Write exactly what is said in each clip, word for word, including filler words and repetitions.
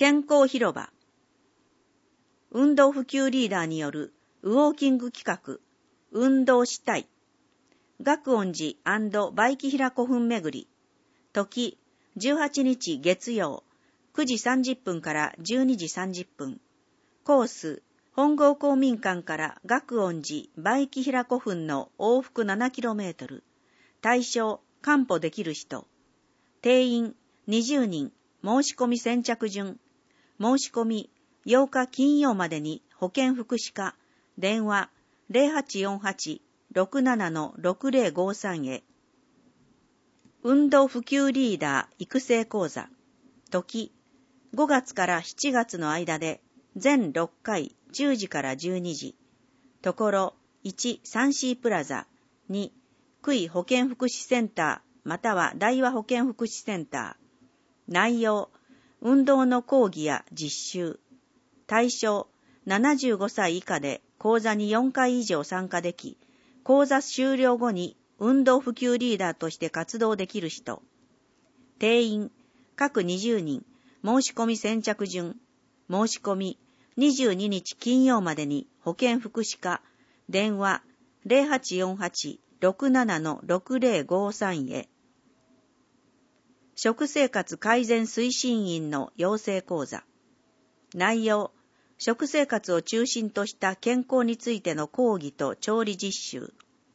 健康広場。運動普及リーダーによるウォーキング企画、運動したい。学恩寺梅木平古墳巡り。時、じゅうはちにち月曜、くじさんじゅっぷんからじゅうにじさんじゅっぷん。コース、本郷公民館から学恩寺梅木平古墳の往復ななキロメートル。対象、完歩できる人。定員、にじゅうにん。申し込み先着順。申し込み、ようか金曜までに保健福祉課、電話 ゼロはちよんはち ろくなな ろくゼロごさん へ。運動普及リーダー育成講座。時、ごがつからしちがつの間で、全ろっかいじゅうじからじゅうにじ。ところ、いち、サンシープラザ。に、区医保健福祉センター、または大和保健福祉センター。内容、運動の講義や実習。対象、ななじゅうごさい以下で講座によんかい以上参加でき、講座終了後に運動普及リーダーとして活動できる人。定員、各にじゅうにん、申し込み先着順。申し込み、にじゅうににち金曜までに保健福祉課、電話 ゼロはちよんはち ろくなな ろくゼロごさん へ。食生活改善推進員の養成講座。内容、食生活を中心とした健康についての講義と調理実習。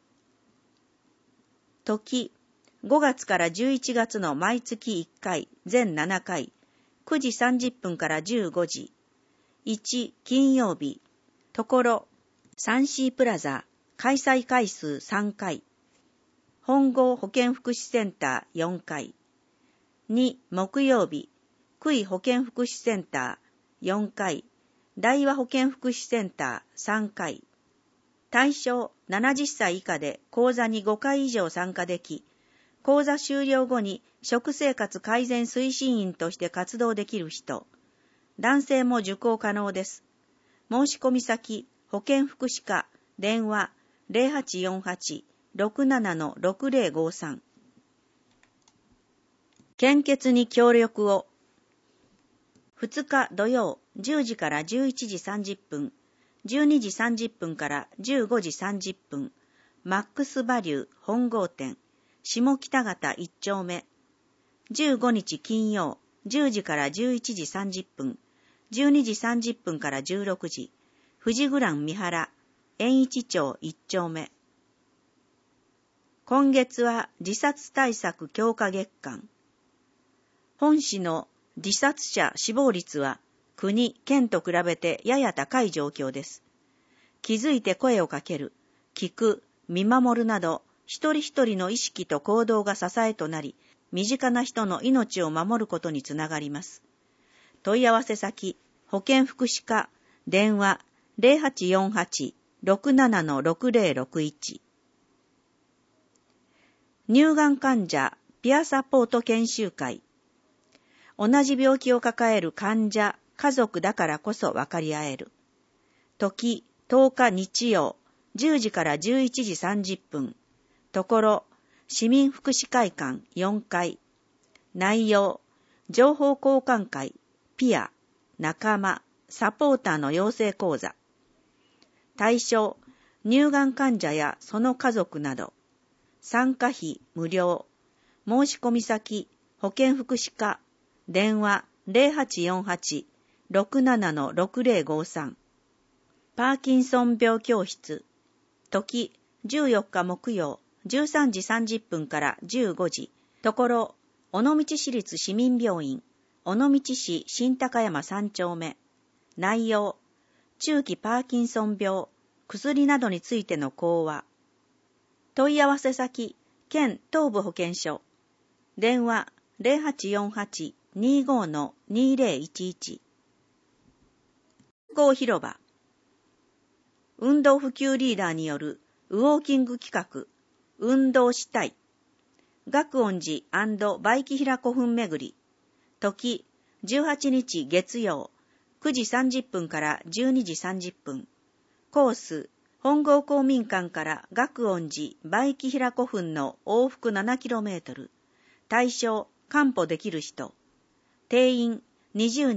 時、ごがつからじゅういちがつの毎月いっかい、全ななかい、くじさんじゅっぷんからじゅうごじ。いち、金曜日。ところ、サンシープラザ、開催回数さんかい。本郷保健福祉センターよんかい。に、木曜日。区医保健福祉センターよんかい。大和保健福祉センターさんかい。対象ななじゅっさい以下で講座にごかい以上参加でき、講座終了後に食生活改善推進員として活動できる人。男性も受講可能です。申し込み先、保健福祉課、電話 ゼロはちよんはち ろくなな ろくゼロごさん。献血に協力を。ふつか土曜じゅうじからじゅういちじさんじゅっぷん、じゅうにじさんじゅっぷんからじゅうごじさんじゅっぷん、マックスバリュー本郷店、下北方いっちょうめ。じゅうごにち金曜じゅうじからじゅういちじさんじゅっぷん、じゅうにじさんじゅっぷんからじゅうろくじ、富士グラン三原、円一町いっちょうめ。今月は自殺対策強化月間。本市の自殺者死亡率は国、県と比べてやや高い状況です。気づいて声をかける、聞く、見守るなど、一人一人の意識と行動が支えとなり、身近な人の命を守ることにつながります。問い合わせ先、保健福祉課、電話 ゼロはちよんはち ろくなな ろくゼロろくいち。乳がん患者ピアサポート研修会。同じ病気を抱える患者、家族だからこそ分かり合える。時、とおか日曜、じゅうじからじゅういちじさんじゅっぷん。ところ、市民福祉会館よんかい。内容、情報交換会、ピア、仲間、サポーターの養成講座。対象、乳がん患者やその家族など。参加費無料。申し込み先、保健福祉課。電話 ゼロはちよんはち ろくなな ろくゼロごさん。パーキンソン病教室。時、じゅうよっか木曜、じゅうさんじさんじゅっぷんからじゅうごじ。ところ、尾道市立市民病院、尾道市新高山さんちょうめ。内容、中期パーキンソン病、薬などについての講話。問い合わせ先、県東部保健所。電話ゼロはちよんはち にご にゼロいちいち。健康広場。運動普及リーダーによるウォーキング企画、運動したい。学恩寺梅木平古墳巡り。時、じゅうはちにち月曜、くじさんじゅっぷんからじゅうにじさんじゅっぷん。コース、本郷公民館から学恩寺梅木平古墳の往復ななキロメートル。対象、完歩できる人。定員にじゅうにん、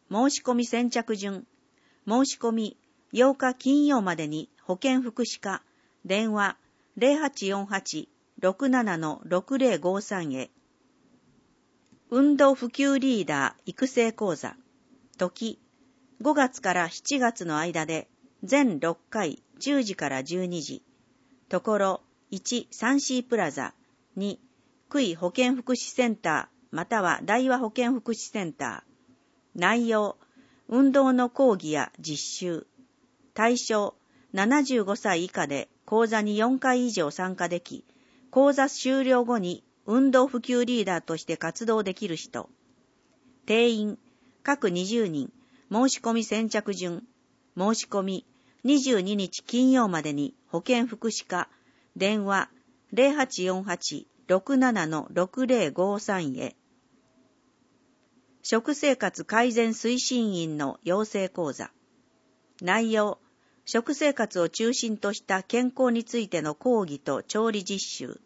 申し込み先着順、申し込みようか金曜までに保健福祉課、電話 ゼロはちよんはち ろくなな ろくゼロごさん へ。運動普及リーダー育成講座、時、ごがつからしちがつの間で全ろっかいじゅうじからじゅうにじ、ところいち、サンシープラザ、に、区医保健福祉センターまたは大和保健福祉センター。内容、運動の講義や実習。対象、ななじゅうごさい以下で講座によんかい以上参加でき、講座終了後に運動普及リーダーとして活動できる人。定員、各にじゅうにん、申し込み先着順。申し込み、にじゅうににち金曜までに保健福祉課、電話 ゼロはちよんはち ろくなな ろくゼロごさん へ。食生活改善推進員の養成講座。内容、食生活を中心とした健康についての講義と調理実習。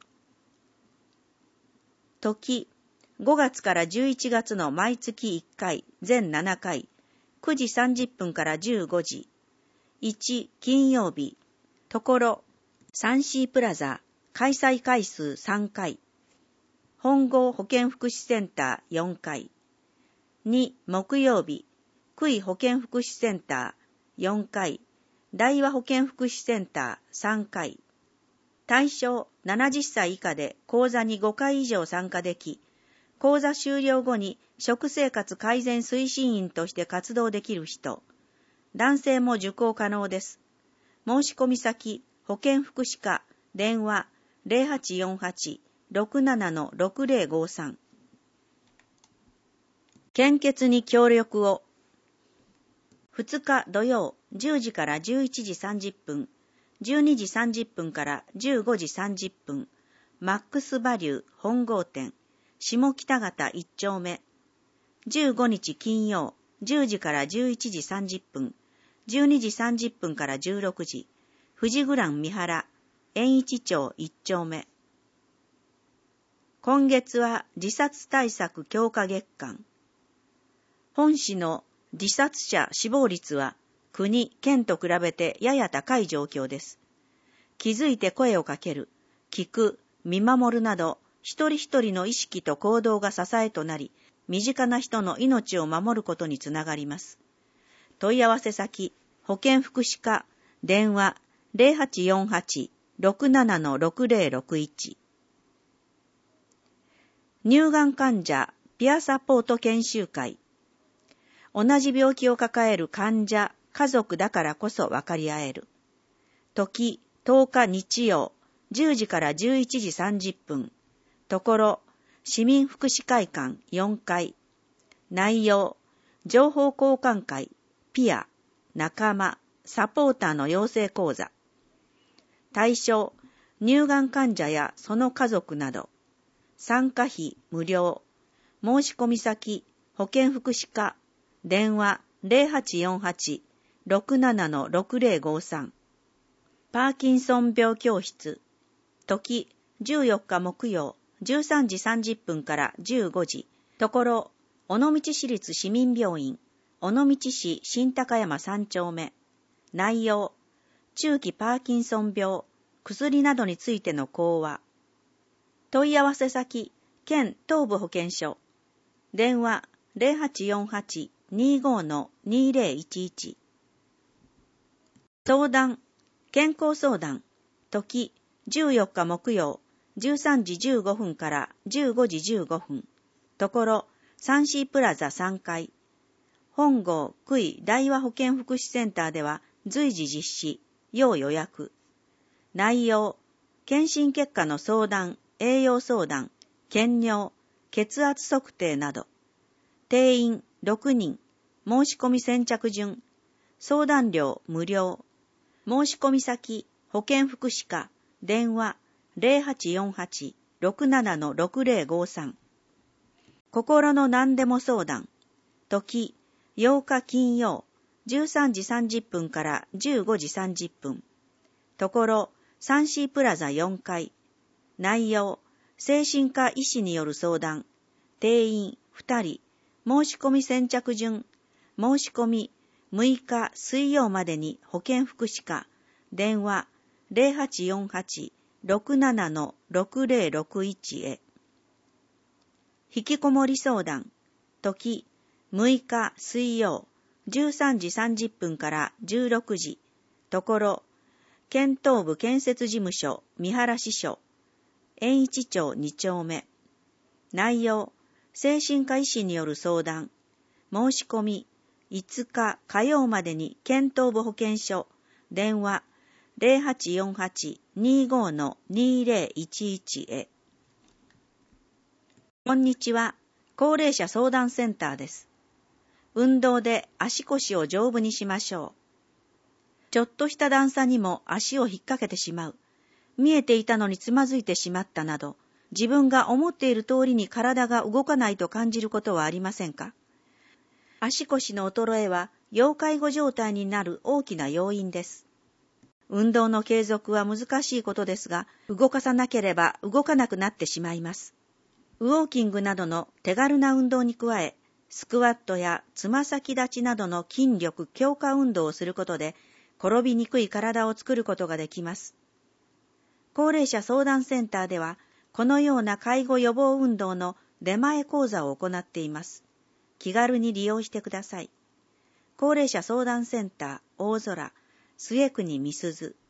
時、ごがつからじゅういちがつの毎月いっかい、全ななかい、くじさんじゅっぷんからじゅうごじ。いち、金曜日。ところ、サンシープラザ、開催回数さんかい。本郷保健福祉センターよんかい。に、木曜日。区医保健福祉センターよんかい。大和保健福祉センターさんかい。対象ななじゅっさい以下で講座にごかい以上参加でき、講座終了後に食生活改善推進員として活動できる人。男性も受講可能です。申し込み先、保健福祉課、電話 ゼロはちよんはち ろくなな ろくゼロごさん。献血に協力を。ふつか土曜じゅうじからじゅういちじさんじゅっぷん、じゅうにじさんじゅっぷんからじゅうごじさんじゅっぷん、マックスバリュー本郷店、下北方いっちょうめ。じゅうごにち金曜じゅうじからじゅういちじさんじゅっぷん、じゅうにじさんじゅっぷんからじゅうろくじ、富士グラン三原、円一町いっちょうめ。今月は自殺対策強化月間。本市の自殺者死亡率は国、県と比べてやや高い状況です。気づいて声をかける、聞く、見守るなど、一人一人の意識と行動が支えとなり、身近な人の命を守ることにつながります。問い合わせ先、保健福祉課、電話ゼロはちよんはち ろくなな ろくゼロろくいち。乳がん患者ピアサポート研修会。同じ病気を抱える患者、家族だからこそ分かり合える。時、とおか日曜、じゅうじからじゅういちじさんじゅっぷん。ところ、市民福祉会館よんかい。内容、情報交換会、ピア、仲間、サポーターの養成講座。対象、乳がん患者やその家族など。参加費無料。申し込み先、保健福祉課。電話ゼロはちよんはち ろくなな ろくゼロごさん。パーキンソン病教室。時、じゅうよっか木曜、じゅうさんじさんじゅっぷんからじゅうごじ。ところ、尾道市立市民病院、尾道市新高山さんちょうめ。内容、中期パーキンソン病、薬などについての講話。問い合わせ先、県東部保健所。電話ゼロはちよんはち にーごー にーぜろいちいち。相談、健康相談。時、じゅうよっか木曜、じゅうさんじじゅうごふんからじゅうごじじゅうごふん。ところ、サンシープラザさんかい。本郷区医大和保健福祉センターでは随時実施、要予約。内容、検診結果の相談、栄養相談、検尿、血圧測定など。定員ろくにん、申し込み先着順、相談料無料。申し込み先、保健福祉課、電話ゼロはちよんはち ろくなな ろくゼロごさん。心の何でも相談。時、ようか金曜、じゅうさんじさんじゅっぷんからじゅうごじさんじゅっぷん。ところ、サンシープラザよんかい。内容、精神科医師による相談。定員ふたり。申し込み先着順。 申し込みむいか水曜までに保健福祉課、電話 ゼロはちよんはち ろくなな ろくゼロろくいち へ。引きこもり相談、時むいか水曜じゅうさんじさんじゅっぷんからじゅうろくじ、ところ県東部建設事務所三原支所、円一町に丁目。内容、精神科医師による相談。申し込み、いつか火曜までに県東部保健所、電話 ゼロはちよんはち にご にゼロいちいち へ。こんにちは。高齢者相談センターです。運動で足腰を丈夫にしましょう。ちょっとした段差にも足を引っ掛けてしまう。見えていたのにつまずいてしまったなど、自分が思っている通りに体が動かないと感じることはありませんか？足腰の衰えは要介護状態になる大きな要因です。運動の継続は難しいことですが、動かさなければ動かなくなってしまいます。ウォーキングなどの手軽な運動に加え、スクワットやつま先立ちなどの筋力強化運動をすることで、転びにくい体を作ることができます。高齢者相談センターでは、このような介護予防運動の出前講座を行っています。気軽に利用してください。高齢者相談センター大空、末国美鈴